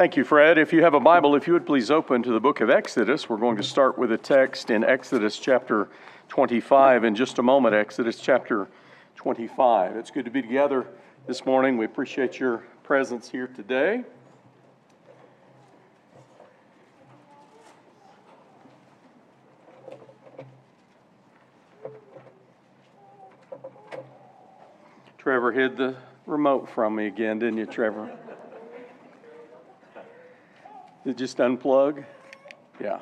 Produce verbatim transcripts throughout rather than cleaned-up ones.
Thank you, Fred. If you have a Bible, if you would please open to the book of Exodus. We're going to start with a text in Exodus chapter twenty-five in just a moment. Exodus chapter twenty-five. It's good to be together this morning. We appreciate your presence here today. Trevor hid the remote from me again, didn't you, Trevor? Did it just unplug? Yeah.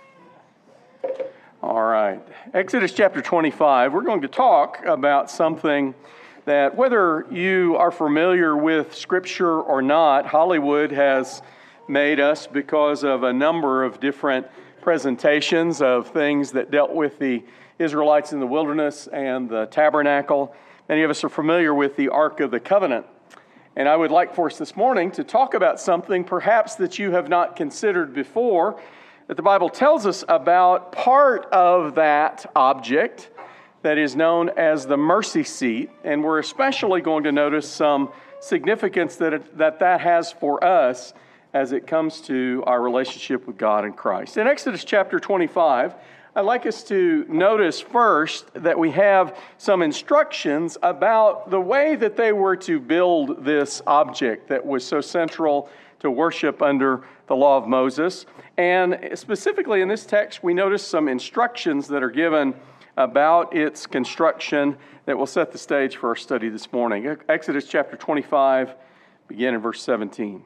All right. Exodus chapter twenty-five. We're going to talk about something that, whether you are familiar with Scripture or not, Hollywood has made us because of a number of different presentations of things that dealt with the Israelites in the wilderness and the tabernacle. Many of us are familiar with the Ark of the Covenant. And I would like for us this morning to talk about something perhaps that you have not considered before, that the Bible tells us about part of that object that is known as the mercy seat. And we're especially going to notice some significance that it, that, that has for us as it comes to our relationship with God and Christ. In Exodus chapter twenty-five, I'd like us to notice first that we have some instructions about the way that they were to build this object that was so central to worship under the law of Moses. And specifically in this text, we notice some instructions that are given about its construction that will set the stage for our study this morning. Exodus chapter twenty-five, begin in verse seventeen.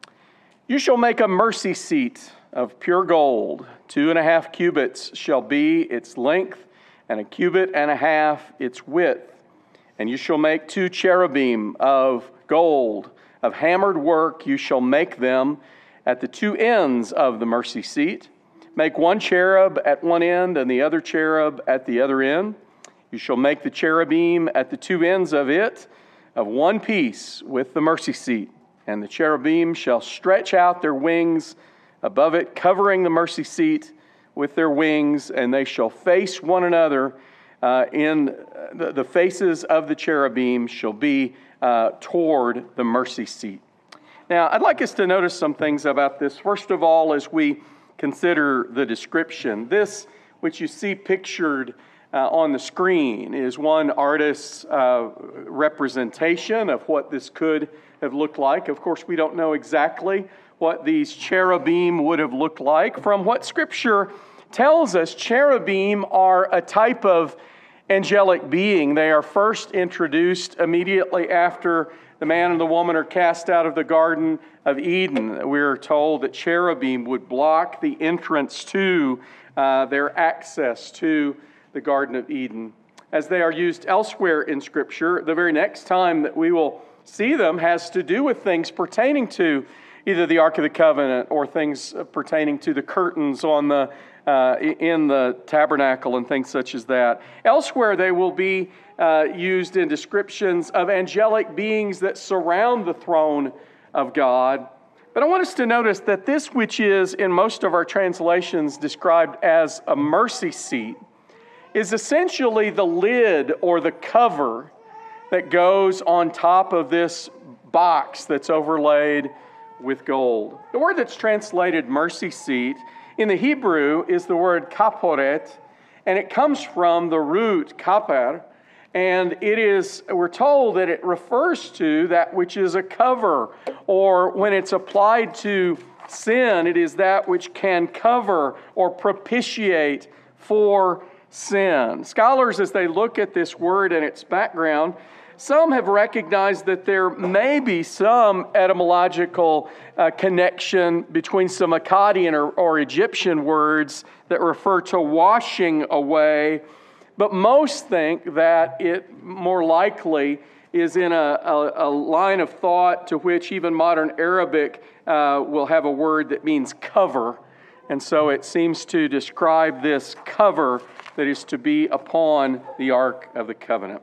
You shall make a mercy seat of pure gold. Two and a half cubits shall be its length, and a cubit and a half its width. And you shall make two cherubim of gold. Of hammered work you shall make them at the two ends of the mercy seat. Make one cherub at one end and the other cherub at the other end. You shall make the cherubim at the two ends of it of one piece with the mercy seat. And the cherubim shall stretch out their wings above it, covering the mercy seat with their wings, and they shall face one another. Uh, in the, the faces of the cherubim shall be uh, toward the mercy seat. Now, I'd like us to notice some things about this. First of all, as we consider the description, this, which you see pictured uh, on the screen, is one artist's uh, representation of what this could have looked like. Of course, we don't know exactly what these cherubim would have looked like. From what Scripture tells us, cherubim are a type of angelic being. They are first introduced immediately after the man and the woman are cast out of the Garden of Eden. We're told that cherubim would block the entrance to uh, their access to the Garden of Eden. As they are used elsewhere in Scripture, the very next time that we will see them has to do with things pertaining to either the Ark of the Covenant or things pertaining to the curtains on the uh, in the tabernacle and things such as that. Elsewhere, they will be uh, used in descriptions of angelic beings that surround the throne of God. But I want us to notice that this, which is in most of our translations described as a mercy seat, is essentially the lid or the cover that goes on top of this box that's overlaid with gold. The word that's translated mercy seat in the Hebrew is the word kaporet, and it comes from the root kaper, and it is, we're told that it refers to that which is a cover, or when it's applied to sin, it is that which can cover or propitiate for sin. Scholars, as they look at this word and its background, some have recognized that there may be some etymological uh, connection between some Akkadian or, or Egyptian words that refer to washing away, but most think that it more likely is in a, a, a line of thought to which even modern Arabic uh, will have a word that means cover, and so it seems to describe this cover that is to be upon the Ark of the Covenant.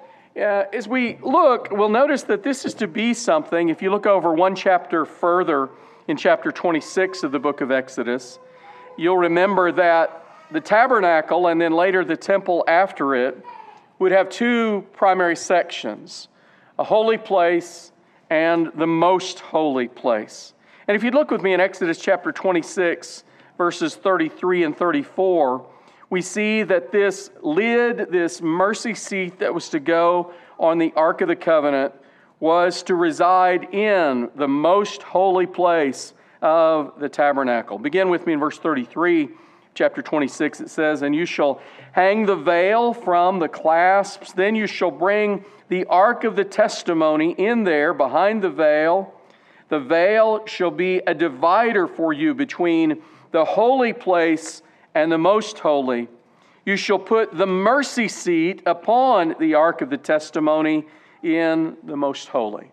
Uh, as we look, we'll notice that this is to be something. If you look over one chapter further in chapter twenty-six of the book of Exodus, you'll remember that the tabernacle and then later the temple after it would have two primary sections, a holy place and the most holy place. And if you look with me in Exodus chapter twenty-six, verses thirty-three and thirty-four, we see that this lid, this mercy seat that was to go on the Ark of the Covenant, was to reside in the most holy place of the tabernacle. Begin with me in verse thirty-three, chapter twenty-six. It says, "And you shall hang the veil from the clasps. Then you shall bring the Ark of the testimony in there behind the veil. The veil shall be a divider for you between the holy place and the most holy. You shall put the mercy seat upon the Ark of the testimony in the most holy."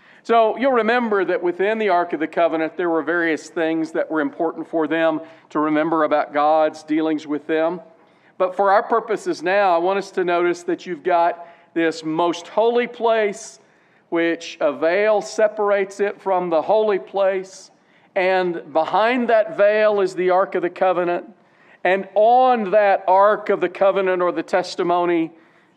So you'll remember that within the Ark of the Covenant, there were various things that were important for them to remember about God's dealings with them. But for our purposes now, I want us to notice that you've got this most holy place, which a veil separates it from the holy place. And behind that veil is the Ark of the Covenant. And on that Ark of the Covenant or the testimony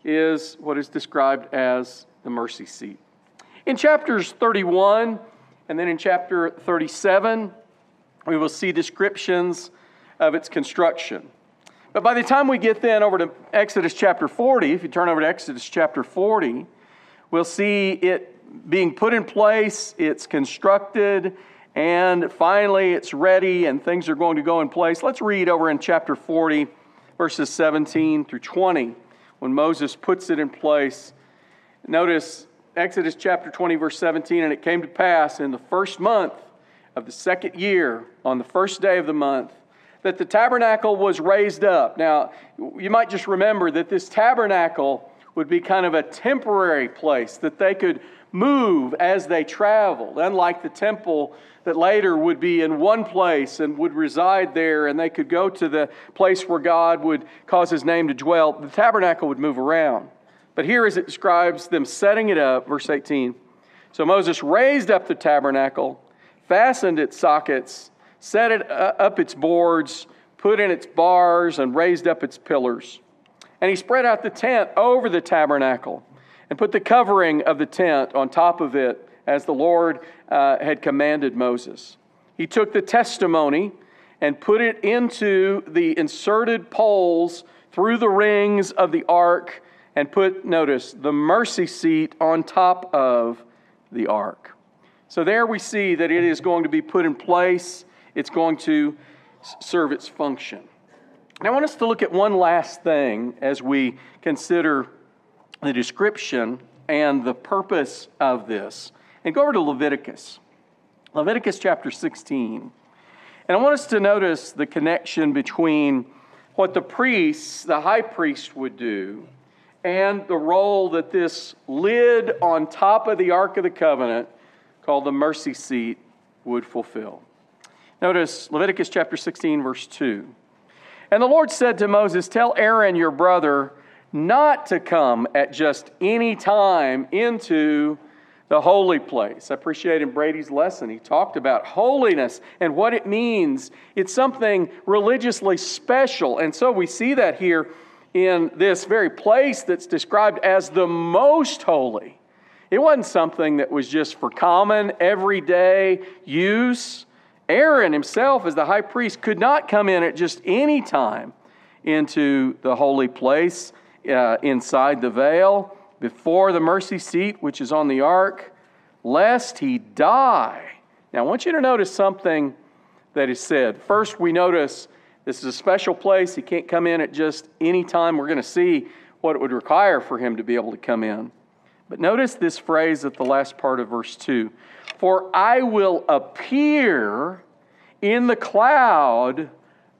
is what is described as the mercy seat. In chapters thirty-one and then in chapter thirty-seven, we will see descriptions of its construction. But by the time we get then over to Exodus chapter forty, if you turn over to Exodus chapter forty, we'll see it being put in place, it's constructed, and finally it's ready and things are going to go in place. Let's read over in chapter forty, verses seventeen through twenty, when Moses puts it in place. Notice Exodus chapter twenty, verse seventeen, "And it came to pass in the first month of the second year, on the first day of the month, that the tabernacle was raised up." Now, you might just remember that this tabernacle would be kind of a temporary place that they could move as they traveled, unlike the temple that later would be in one place and would reside there, and they could go to the place where God would cause His name to dwell. The tabernacle would move around. But here as it describes them setting it up, verse eighteen, "So Moses raised up the tabernacle, fastened its sockets, set it up its boards, put in its bars, and raised up its pillars. And he spread out the tent over the tabernacle and put the covering of the tent on top of it, as the Lord uh, had commanded Moses. He took the testimony and put it into the inserted poles through the rings of the ark and put, notice, the mercy seat on top of the ark." So there we see that it is going to be put in place. It's going to serve its function. Now I want us to look at one last thing as we consider the description and the purpose of this. And go over to Leviticus. Leviticus chapter sixteen. And I want us to notice the connection between what the priests, the high priest, would do and the role that this lid on top of the Ark of the Covenant, called the mercy seat, would fulfill. Notice Leviticus chapter sixteen, verse two. "And the Lord said to Moses, Tell Aaron your brother not to come at just any time into the holy place." I appreciate in Brady's lesson, he talked about holiness and what it means. It's something religiously special. And so we see that here in this very place that's described as the most holy. It wasn't something that was just for common, everyday use. Aaron himself, as the high priest, could not come in at just any time into the holy place uh, inside the veil, before the mercy seat, which is on the ark, lest he die. Now, I want you to notice something that is said. First, we notice this is a special place. He can't come in at just any time. We're going to see what it would require for him to be able to come in. But notice this phrase at the last part of verse two. "For I will appear in the cloud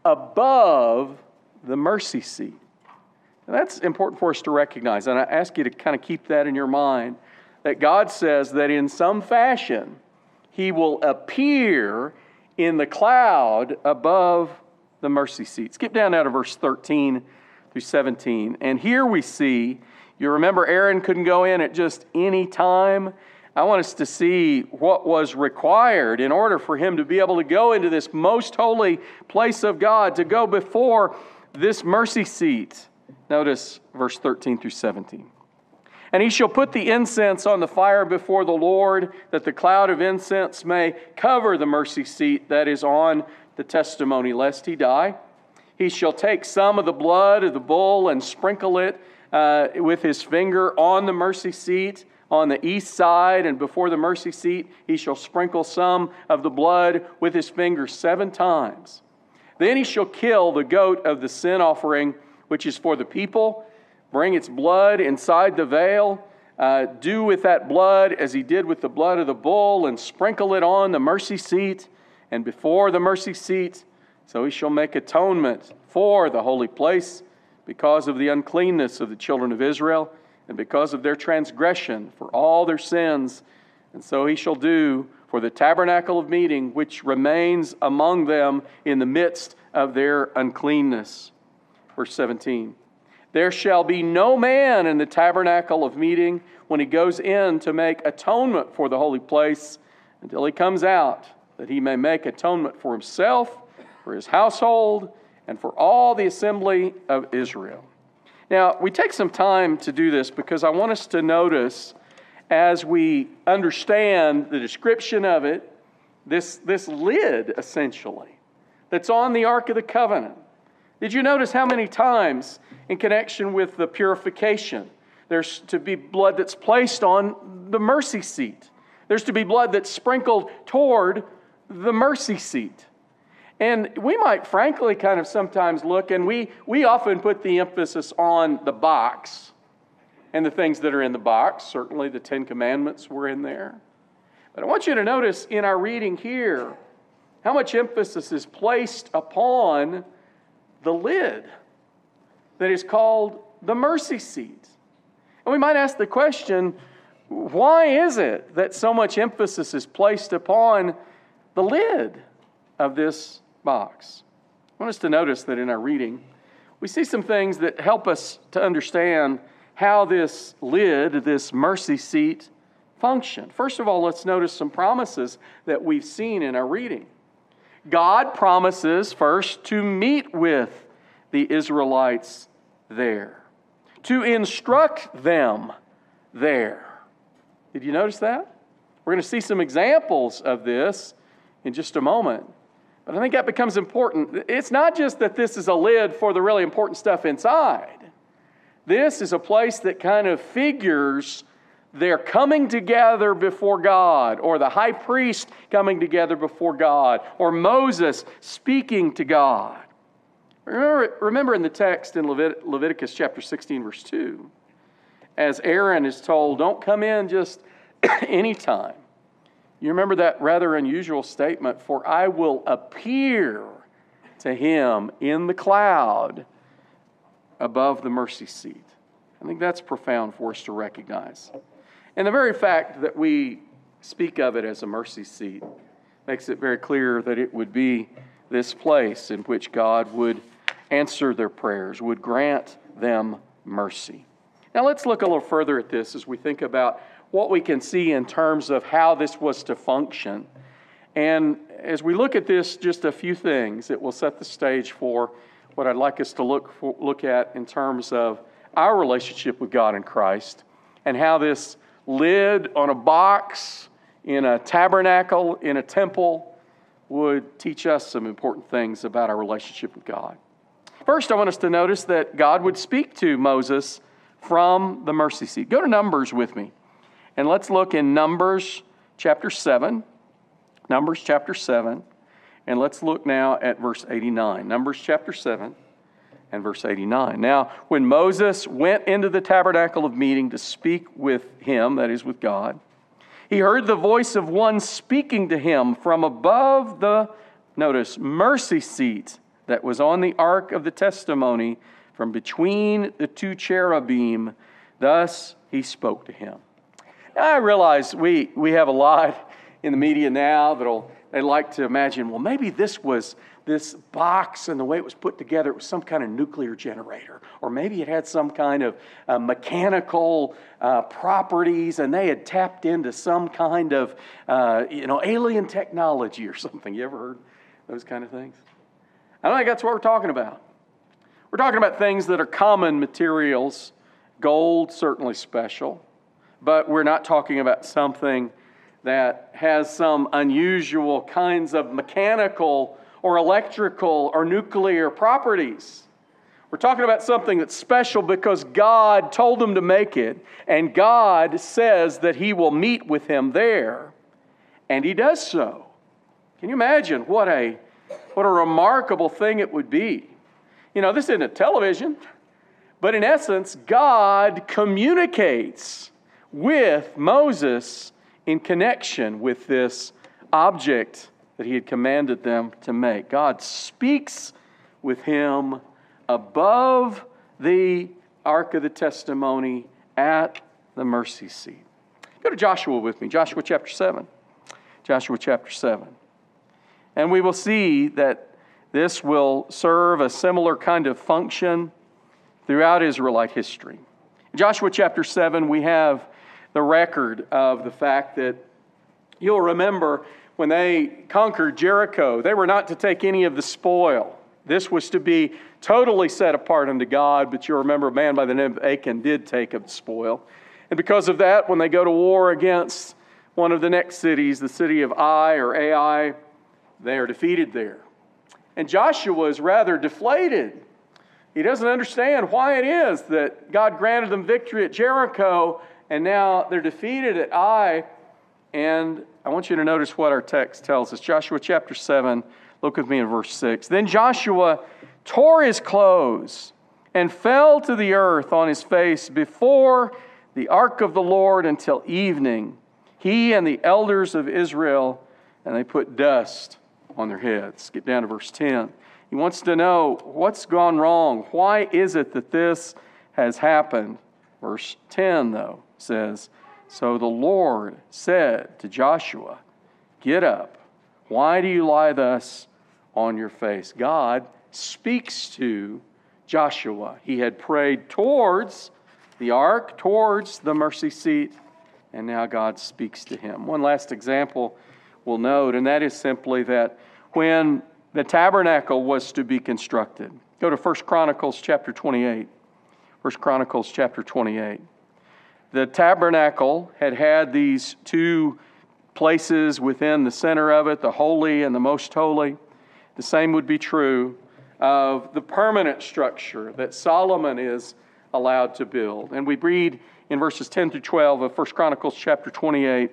above the mercy seat." Now, that's important for us to recognize, and I ask you to kind of keep that in your mind, that God says that in some fashion He will appear in the cloud above the mercy seat. Skip down now to verse thirteen through seventeen. And here we see, you remember Aaron couldn't go in at just any time. I want us to see what was required in order for him to be able to go into this most holy place of God, to go before this mercy seat. Notice verse thirteen through seventeen. And he shall put the incense on the fire before the Lord, that the cloud of incense may cover the mercy seat that is on the testimony, lest he die. He shall take some of the blood of the bull and sprinkle it uh, with his finger on the mercy seat on the east side, and before the mercy seat he shall sprinkle some of the blood with his finger seven times. Then he shall kill the goat of the sin offering, which is for the people, bring its blood inside the veil, uh, do with that blood as he did with the blood of the bull, and sprinkle it on the mercy seat and before the mercy seat. So he shall make atonement for the holy place because of the uncleanness of the children of Israel and because of their transgression for all their sins. And so he shall do for the tabernacle of meeting, which remains among them in the midst of their uncleanness. Verse seventeen. There shall be no man in the tabernacle of meeting when he goes in to make atonement for the holy place until he comes out, that he may make atonement for himself, for his household, and for all the assembly of Israel. Now, we take some time to do this because I want us to notice, as we understand the description of it, this, this lid, essentially, that's on the Ark of the Covenant. Did you notice how many times in connection with the purification, there's to be blood that's placed on the mercy seat? There's to be blood that's sprinkled toward the mercy seat. And we might frankly kind of sometimes look, and we, we often put the emphasis on the box and the things that are in the box. Certainly the Ten Commandments were in there. But I want you to notice in our reading here how much emphasis is placed upon the lid that is called the mercy seat. And we might ask the question, why is it that so much emphasis is placed upon the lid of this box? I want us to notice that in our reading, we see some things that help us to understand how this lid, this mercy seat, functioned. First of all, let's notice some promises that we've seen in our reading. God promises first to meet with the Israelites there, to instruct them there. Did you notice that? We're going to see some examples of this in just a moment. But I think that becomes important. It's not just that this is a lid for the really important stuff inside. This is a place that kind of figures their coming together before God, or the high priest coming together before God, or Moses speaking to God. Remember, remember in the text in Levit- Leviticus chapter sixteen, verse two, as Aaron is told, don't come in just anytime. You remember that rather unusual statement, for I will appear to him in the cloud above the mercy seat. I think that's profound for us to recognize. And the very fact that we speak of it as a mercy seat makes it very clear that it would be this place in which God would answer their prayers, would grant them mercy. Now let's look a little further at this as we think about what we can see in terms of how this was to function. And as we look at this, just a few things that will set the stage for what I'd like us to look for, look at in terms of our relationship with God in Christ, and how this lid on a box in a tabernacle, in a temple, would teach us some important things about our relationship with God. First, I want us to notice that God would speak to Moses from the mercy seat. Go to Numbers with me. And let's look in Numbers chapter seven. Numbers chapter seven. And let's look now at verse eighty-nine. Numbers chapter seven and verse eighty-nine. Now, when Moses went into the tabernacle of meeting to speak with him, that is with God, he heard the voice of one speaking to him from above the, notice, mercy seat that was on the ark of the testimony, from between the two cherubim. Thus he spoke to him. Now, I realize we, we have a lot in the media now that'll they like to imagine, well, maybe this was this box and the way it was put together, it was some kind of nuclear generator. Or maybe it had some kind of uh, mechanical uh, properties and they had tapped into some kind of, uh, you know, alien technology or something. You ever heard those kind of things? I don't think that's what we're talking about. We're talking about things that are common materials Gold, certainly special, but we're not talking about something that has some unusual kinds of mechanical or electrical or nuclear properties. We're talking about something that's special because God told him to make it, and God says that he will meet with him there, and he does so. Can you imagine what a, what a remarkable thing it would be? You know, this isn't a television, but in essence, God communicates with Moses in connection with this object that he had commanded them to make. God speaks with him above the Ark of the Testimony at the mercy seat. Go to Joshua with me, Joshua chapter seven. Joshua chapter seven. And we will see that this will serve a similar kind of function throughout Israelite history. In Joshua chapter seven, we have the record of the fact that you'll remember when they conquered Jericho, they were not to take any of the spoil. This was to be totally set apart unto God, but you'll remember a man by the name of Achan did take of the spoil. And because of that, when they go to war against one of the next cities, the city of Ai or Ai, they are defeated there. And Joshua is rather deflated. He doesn't understand why it is that God granted them victory at Jericho, and now they're defeated at Ai. And I want you to notice what our text tells us. Joshua chapter seven, look with me in verse six. Then Joshua tore his clothes and fell to the earth on his face before the ark of the Lord until evening, he and the elders of Israel, and they put dust on their heads. Skip down to verse ten. He wants to know what's gone wrong. Why is it that this has happened? Verse ten, though, says, So the Lord said to Joshua, Get up. Why do you lie thus on your face? God speaks to Joshua. He had prayed towards the ark, towards the mercy seat, and now God speaks to him. One last example we'll note, and that is simply that when the tabernacle was to be constructed. Go to First Chronicles chapter twenty-eight. First Chronicles chapter twenty-eight. The tabernacle had had these two places within the center of it, the holy and the most holy. The same would be true of the permanent structure that Solomon is allowed to build. And we read in verses ten through twelve of First Chronicles chapter twenty-eight,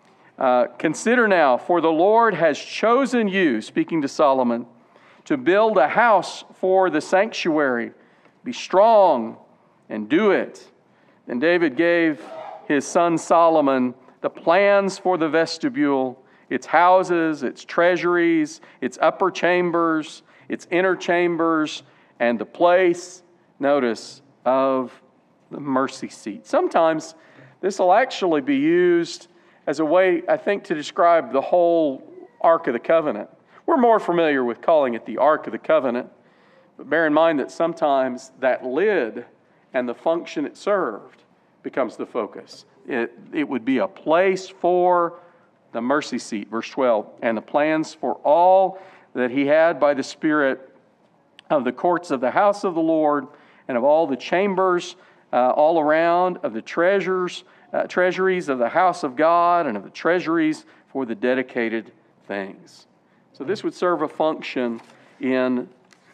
Uh, Consider now, for the Lord has chosen you, speaking to Solomon, to build a house for the sanctuary. Be strong and do it. And David gave his son Solomon the plans for the vestibule, its houses, its treasuries, its upper chambers, its inner chambers, and the place, notice, of the mercy seat. Sometimes this will actually be used as a way, I think, to describe the whole Ark of the Covenant. We're more familiar with calling it the Ark of the Covenant, but bear in mind that sometimes that lid and the function it served becomes the focus. It, it would be a place for the mercy seat, verse twelve, and the plans for all that he had by the Spirit of the courts of the house of the Lord and of all the chambers uh, all around, of the treasures, Uh, treasuries of the house of God and of the treasuries for the dedicated things. So this would serve a function in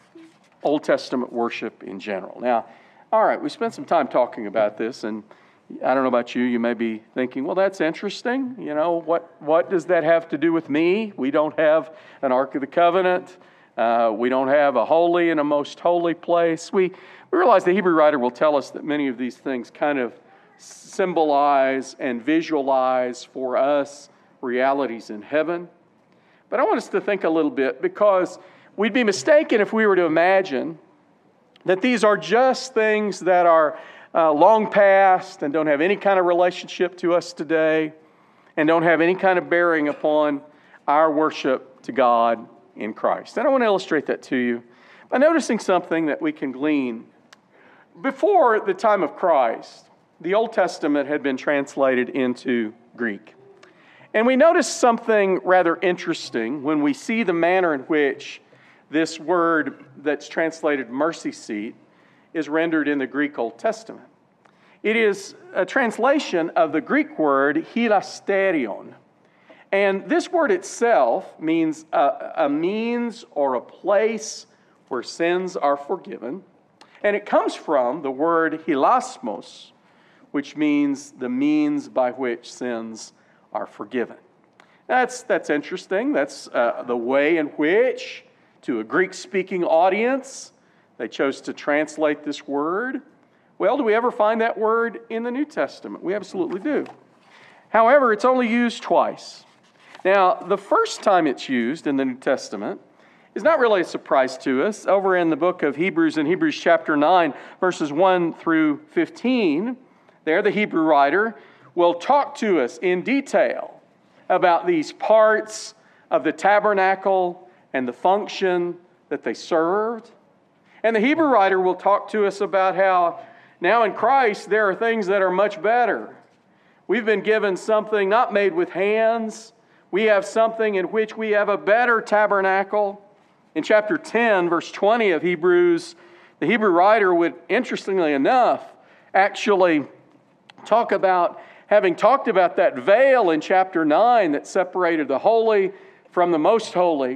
Old Testament worship in general. Now, all right, we spent some time talking about this, and I don't know about you, you may be thinking, well, that's interesting. You know, what, what does that have to do with me? We don't have an Ark of the Covenant. Uh, we don't have a holy and a most holy place. We, we realize the Hebrew writer will tell us that many of these things kind of symbolize and visualize for us realities in heaven. But I want us to think a little bit, because we'd be mistaken if we were to imagine that these are just things that are uh, long past and don't have any kind of relationship to us today and don't have any kind of bearing upon our worship to God in Christ. And I want to illustrate that to you by noticing something that we can glean. Before the time of Christ, the Old Testament had been translated into Greek. And we notice something rather interesting when we see the manner in which this word that's translated mercy seat is rendered in the Greek Old Testament. It is a translation of the Greek word hilasterion. And this word itself means a, a means or a place where sins are forgiven. And it comes from the word hilasmos, which means the means by which sins are forgiven. That's, that's interesting. That's uh, the way in which, to a Greek-speaking audience, they chose to translate this word. Well, do we ever find that word in the New Testament? We absolutely do. However, it's only used twice. Now, the first time it's used in the New Testament is not really a surprise to us. Over in the book of Hebrews, in Hebrews chapter nine, verses one through fifteen, there the Hebrew writer will talk to us in detail about these parts of the tabernacle and the function that they served. And the Hebrew writer will talk to us about how now in Christ there are things that are much better. We've been given something not made with hands. We have something in which we have a better tabernacle. In chapter ten, verse twenty of Hebrews, the Hebrew writer would, interestingly enough, actually talk about having talked about that veil in chapter nine that separated the holy from the most holy.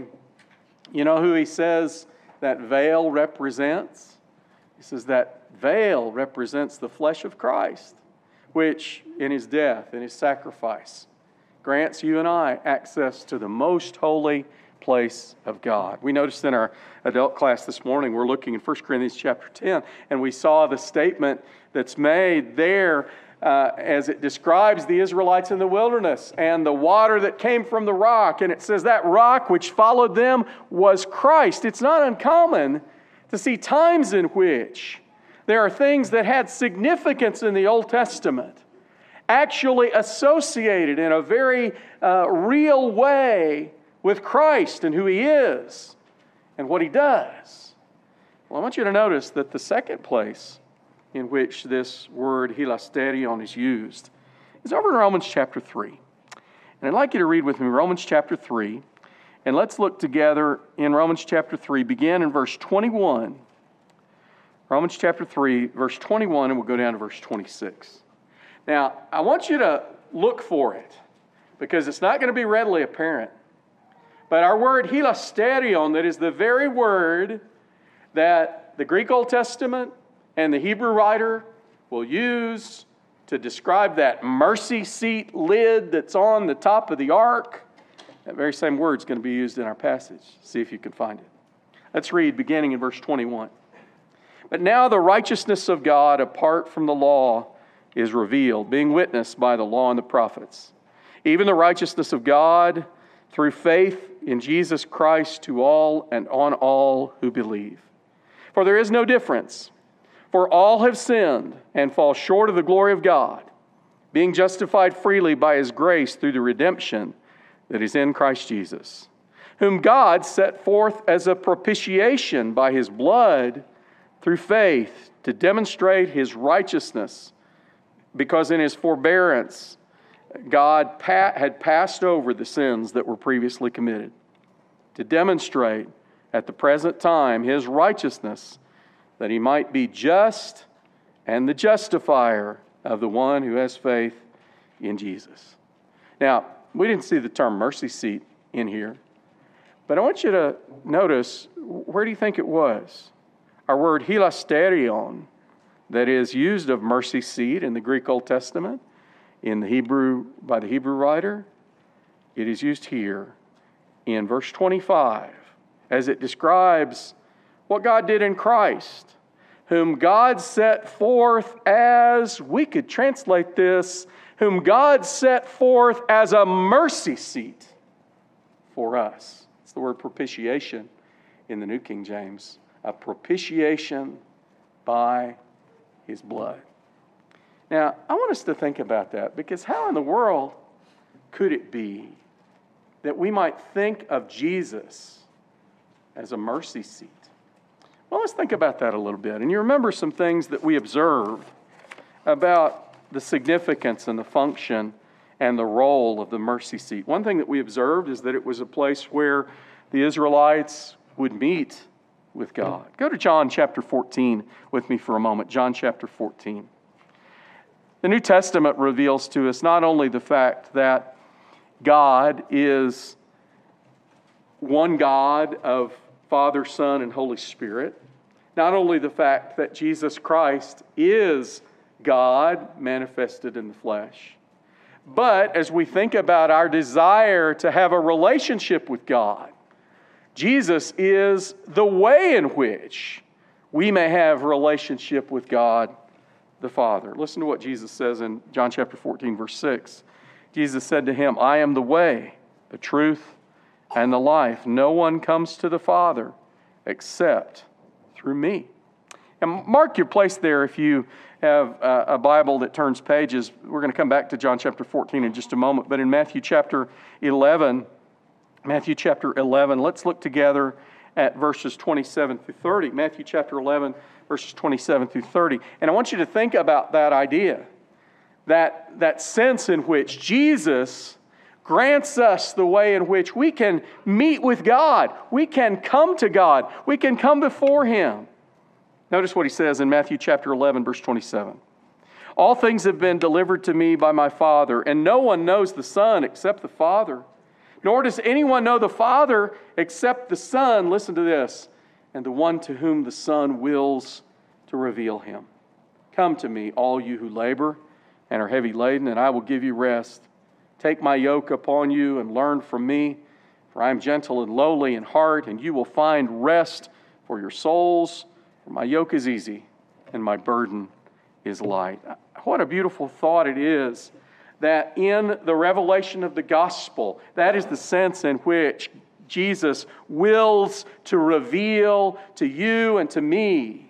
You know who he says that veil represents? He says that veil represents the flesh of Christ, which in his death and his sacrifice grants you and I access to the most holy place of God. We noticed in our adult class this morning, we're looking in First Corinthians chapter ten, and we saw the statement that's made there uh, as it describes the Israelites in the wilderness and the water that came from the rock. And it says that rock which followed them was Christ. It's not uncommon to see times in which there are things that had significance in the Old Testament actually associated in a very uh, real way with Christ and who He is and what He does. Well, I want you to notice that the second place in which this word hilasterion is used is over in Romans chapter three. And I'd like you to read with me Romans chapter three. And let's look together in Romans chapter three, begin in verse twenty-one. Romans chapter three, verse twenty-one, and we'll go down to verse twenty-six. Now, I want you to look for it because it's not going to be readily apparent. But our word hilasterion, that is the very word that the Greek Old Testament and the Hebrew writer will use to describe that mercy seat lid that's on the top of the ark, that very same word is going to be used in our passage. See if you can find it. Let's read beginning in verse twenty-one. But now the righteousness of God apart from the law is revealed, being witnessed by the law and the prophets, even the righteousness of God through faith in Jesus Christ to all and on all who believe. For there is no difference, for all have sinned and fall short of the glory of God, being justified freely by His grace through the redemption that is in Christ Jesus, whom God set forth as a propitiation by His blood through faith to demonstrate His righteousness, because in His forbearance, God had passed over the sins that were previously committed, to demonstrate at the present time His righteousness, that He might be just and the justifier of the one who has faith in Jesus. Now, we didn't see the term mercy seat in here, but I want you to notice, where do you think it was? Our word hilasterion, that is used of mercy seat in the Greek Old Testament, in the Hebrew, by the Hebrew writer, it is used here in verse twenty-five as it describes what God did in Christ, whom God set forth as, we could translate this, whom God set forth as a mercy seat for us. It's the word propitiation in the New King James. A propitiation by His blood. Now, I want us to think about that, because how in the world could it be that we might think of Jesus as a mercy seat? Well, let's think about that a little bit. And you remember some things that we observed about the significance and the function and the role of the mercy seat. One thing that we observed is that it was a place where the Israelites would meet with God. Go to John chapter fourteen with me for a moment. John chapter fourteen. The New Testament reveals to us not only the fact that God is one God of Father, Son, and Holy Spirit, not only the fact that Jesus Christ is God manifested in the flesh, but as we think about our desire to have a relationship with God, Jesus is the way in which we may have a relationship with God the Father. Listen to what Jesus says in John chapter fourteen, verse six. Jesus said to him, I am the way, the truth, and the life. No one comes to the Father except through me. And mark your place there if you have a Bible that turns pages. We're going to come back to John chapter fourteen in just a moment. But in Matthew chapter eleven, Matthew chapter eleven, let's look together at verses twenty-seven through thirty. Matthew chapter eleven, verses twenty-seven through thirty. And I want you to think about that idea, that, that sense in which Jesus grants us the way in which we can meet with God. We can come to God. We can come before Him. Notice what He says in Matthew chapter eleven, verse twenty-seven. All things have been delivered to me by my Father, and no one knows the Son except the Father. Nor does anyone know the Father except the Son, listen to this, and the one to whom the Son wills to reveal Him. Come to me, all you who labor and are heavy laden, and I will give you rest. Take my yoke upon you and learn from me, for I am gentle and lowly in heart, and you will find rest for your souls. For my yoke is easy and my burden is light. What a beautiful thought it is that in the revelation of the gospel, that is the sense in which Jesus wills to reveal to you and to me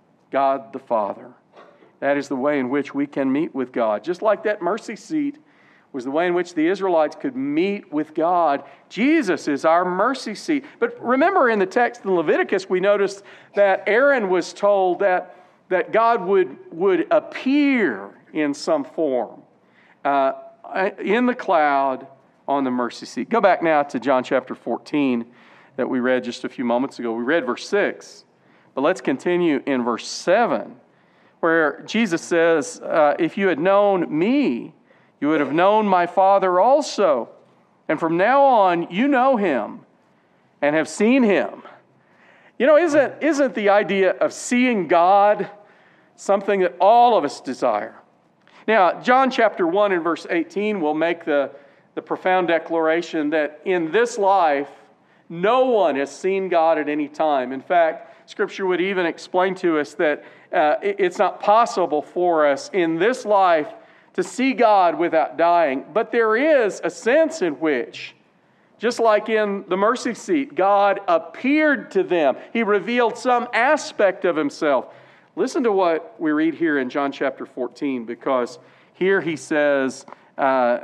God the Father. That is the way in which we can meet with God. Just like that mercy seat was the way in which the Israelites could meet with God, Jesus is our mercy seat. But remember in the text in Leviticus, we noticed that Aaron was told that, that God would, would appear in some form uh, in the cloud on the mercy seat. Go back now to John chapter fourteen that we read just a few moments ago. We read verse six, but let's continue in verse seven, where Jesus says, uh, if you had known me, you would have known my Father also. And from now on, you know Him and have seen Him. You know, isn't, isn't the idea of seeing God something that all of us desire? Now, John chapter one and verse eighteen will make the, the profound declaration that in this life, no one has seen God at any time. In fact, Scripture would even explain to us that uh, it's not possible for us in this life to see God without dying. But there is a sense in which, just like in the mercy seat, God appeared to them. He revealed some aspect of Himself. Listen to what we read here in John chapter fourteen, because here He says, uh,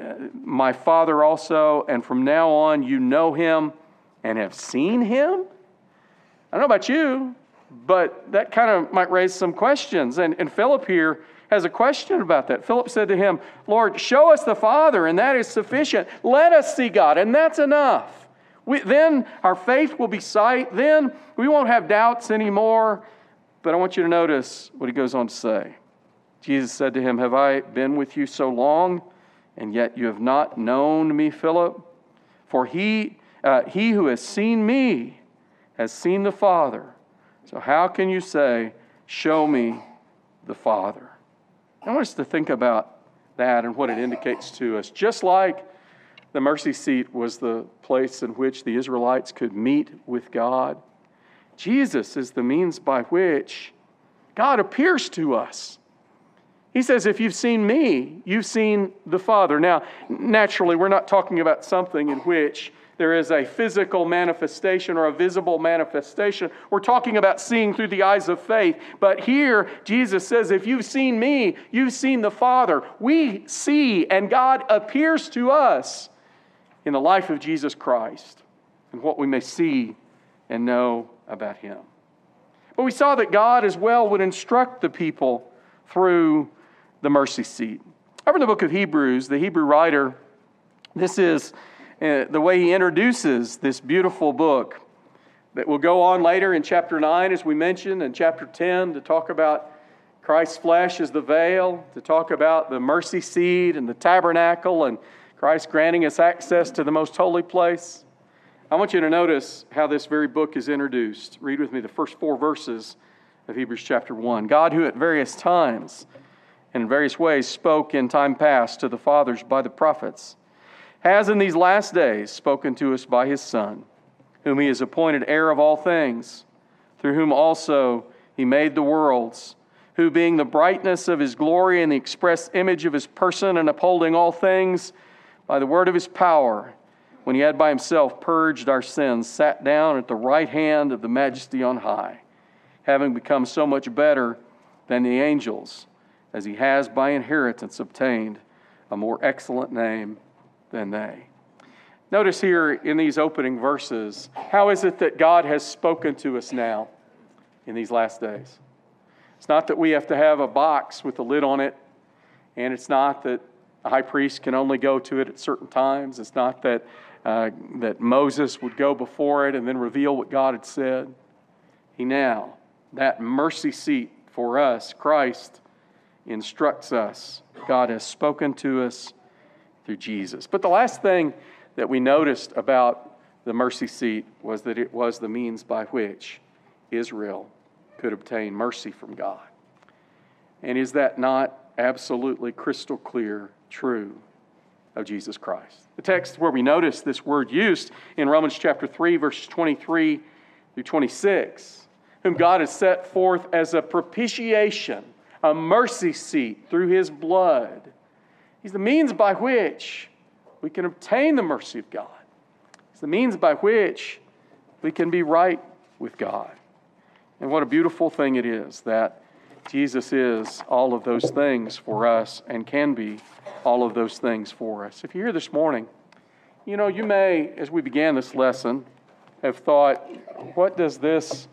my Father also, and from now on you know Him and have seen Him. I don't know about you, but that kind of might raise some questions. And, and Philip here has a question about that. Philip said to Him, Lord, show us the Father, and that is sufficient. Let us see God, and that's enough. We, then our faith will be sight. Then we won't have doubts anymore. But I want you to notice what He goes on to say. Jesus said to him, have I been with you so long, and yet you have not known me, Philip? For he, uh, he who has seen me has seen the Father. So how can you say, show me the Father? I want us to think about that and what it indicates to us. Just like the mercy seat was the place in which the Israelites could meet with God, Jesus is the means by which God appears to us. He says, if you've seen me, you've seen the Father. Now, naturally, we're not talking about something in which there is a physical manifestation or a visible manifestation. We're talking about seeing through the eyes of faith. But here, Jesus says, if you've seen me, you've seen the Father. We see, and God appears to us in the life of Jesus Christ and what we may see and know about Him. But we saw that God as well would instruct the people through the mercy seat. Over in the book of Hebrews, the Hebrew writer, this is uh, the way he introduces this beautiful book that will go on later in chapter nine, as we mentioned, and chapter ten to talk about Christ's flesh is the veil, to talk about the mercy seat and the tabernacle and Christ granting us access to the most holy place. I want you to notice how this very book is introduced. Read with me the first four verses of Hebrews chapter one. God, who at various times and in various ways spoke in time past to the fathers by the prophets, has in these last days spoken to us by His Son, whom He has appointed heir of all things, through whom also He made the worlds, who being the brightness of His glory and the express image of His person, and upholding all things by the word of His power, when He had by Himself purged our sins, sat down at the right hand of the Majesty on high, having become so much better than the angels, as He has by inheritance obtained a more excellent name than they. Notice here in these opening verses, how is it that God has spoken to us now in these last days? It's not that we have to have a box with a lid on it, and it's not that a high priest can only go to it at certain times. It's not that uh, that Moses would go before it and then reveal what God had said. He now, that mercy seat for us, Christ, instructs us. God has spoken to us through Jesus. But the last thing that we noticed about the mercy seat was that it was the means by which Israel could obtain mercy from God. And is that not absolutely crystal clear true of Jesus Christ? The text where we notice this word used in Romans chapter three, verses twenty-three through twenty-six, whom God has set forth as a propitiation, a mercy seat through His blood. He's the means by which we can obtain the mercy of God. He's the means by which we can be right with God. And what a beautiful thing it is that Jesus is all of those things for us and can be all of those things for us. If you're here this morning, you know, you may, as we began this lesson, have thought, what does this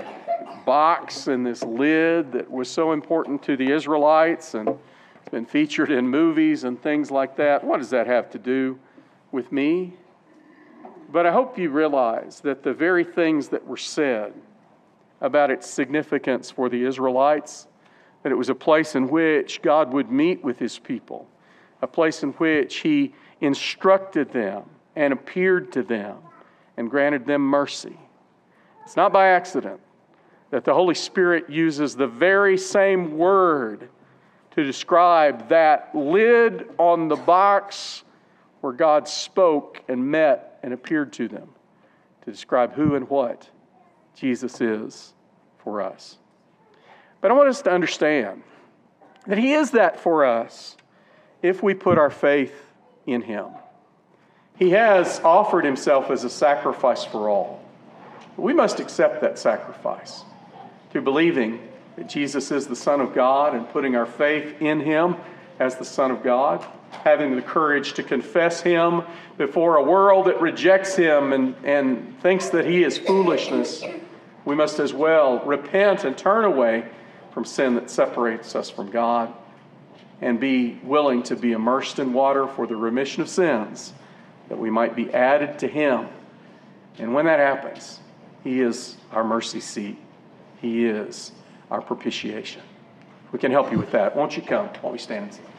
box and this lid that was so important to the Israelites and it's been featured in movies and things like that, what does that have to do with me? But I hope you realize that the very things that were said about its significance for the Israelites, that it was a place in which God would meet with His people, a place in which He instructed them and appeared to them and granted them mercy. It's not by accident that the Holy Spirit uses the very same word to describe that lid on the box where God spoke and met and appeared to them, to describe who and what Jesus is for us. But I want us to understand that He is that for us if we put our faith in Him. He has offered Himself as a sacrifice for all. We must accept that sacrifice through believing that Jesus is the Son of God and putting our faith in Him as the Son of God, having the courage to confess Him before a world that rejects Him and, and thinks that He is foolishness. We must as well repent and turn away from sin that separates us from God and be willing to be immersed in water for the remission of sins, that we might be added to Him. And when that happens, He is our mercy seat. He is our propitiation. We can help you with that. Won't you come while we stand and sing?